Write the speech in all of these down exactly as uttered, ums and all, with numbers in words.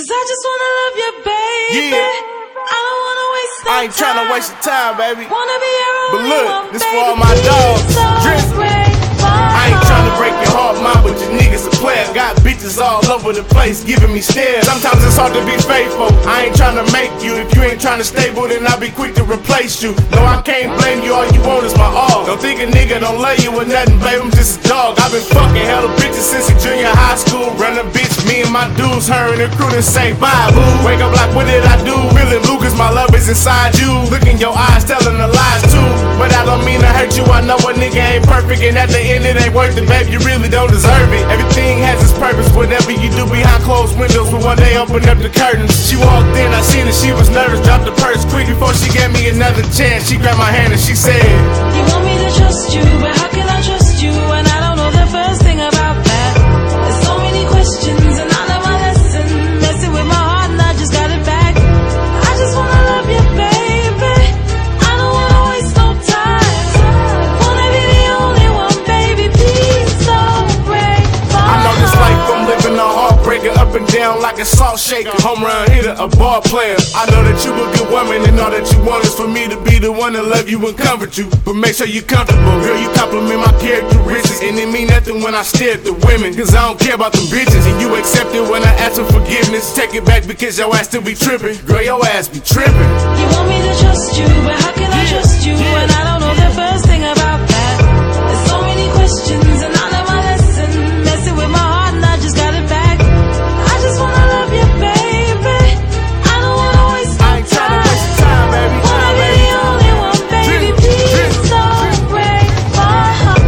Cause I just wanna love you, baby. Yeah. I don't wanna waste no I ain't tryna time. waste your time, baby. Wanna be your But only look, one, this baby. for all my dogs. Please don't Drizzy. break my I ain't tryna heart. break your heart, mom, but your niggas a player. Got bitches all over the place giving me stares. Sometimes it's hard to be faithful. I ain't tryna make you. If you ain't tryna stable, then I'll be quick to replace you. No, I can't blame you. All you want is my all. Don't think a nigga don't love you or nothing, babe. I'm just a dog. I've been fucking hella bitches since in junior high school. Run a bitch, me and my dudes, her and the crew to say bye, boo. Wake up like, what did I do? Feeling blue cause my love is inside you. Look in your eyes, telling the lies too. But I don't mean to hurt you. I know a nigga ain't perfect, and at the end it ain't worth it, babe. You really don't deserve it. Everything has its purpose. Whatever you do behind closed windows, but one day open up the curtains. She walked in, I seen that she was nervous. Dropped the purse quick before she gave me another chance. She grabbed my hand and she said, You want me to trust you, but how can I trust you when I don't know the first thing about that? There's so many questions and I know my lesson. Messing with my heart and I just got it back. I just wanna love you, baby. I don't wanna waste no time. Wanna be the only one, baby. Please don't break my I know this life I'm heart. living a heartbreaker, up and down like a salt shaker. Home run hitter, a ball player. I know that you a good woman, and all that you want is for me to be the one to love you and comfort you. But make sure you comfortable, girl. You compliment my characteristics, and it mean nothing when I stare at the women. Cause I don't care about them bitches, and you accept it when I ask for forgiveness. Take it back because your ass still be tripping. Girl, your ass be tripping. You want me to trust you, but how can I trust you when I don't know the first thing about that? There's so many questions and I know my lesson. Messing with my heart and I just got it back. I just wanna love you, baby. I don't wanna waste no I ain't tryna time. waste your time, baby. Wanna be the only one, baby. Please don't break my heart.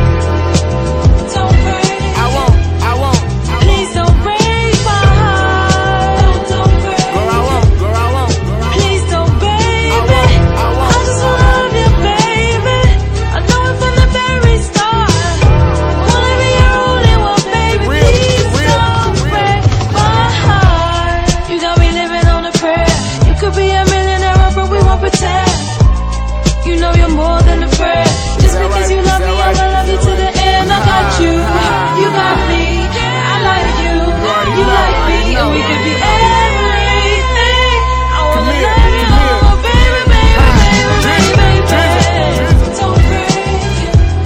Don't break. I won't, I won't, I won't. Please don't break my heart. Don't break. Girl, I won't, girl, I won't, girl, I won't. Please don't, baby. I won't, I won't. I just wanna love you, baby. I know it from the very start. Wanna be your only one, baby. For real, Please for real, don't for real. break my heart. You got me living on a prayer. You could be a millionaire, but we won't pretend. You know you're more than a friend. Just that because right? you love Is me, that right? I'ma love you Is to that the right? end. I got you. You got me. I like you. You like me, and we could be everything. I Come wanna here, love you, come here. oh, baby, baby, Drizzy, baby, Drizzy, baby. Don't break.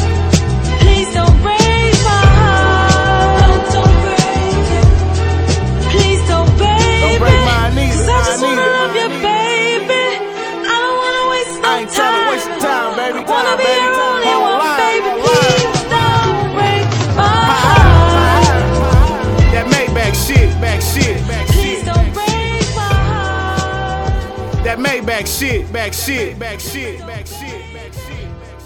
Please don't break my heart. Don't break. Please don't, baby. Don't break mine neither, 'Cause I just mine wanna neither. love you, baby. I don't wanna waste no I ain't tryna waste your time, baby. I wanna Time, be baby. your only Whole one, line, baby. whole line. Please don't break my heart. That Maybach shit, back shit, back Please shit. don't break my heart. That Maybach shit, back shit, back shit, back shit, back shit.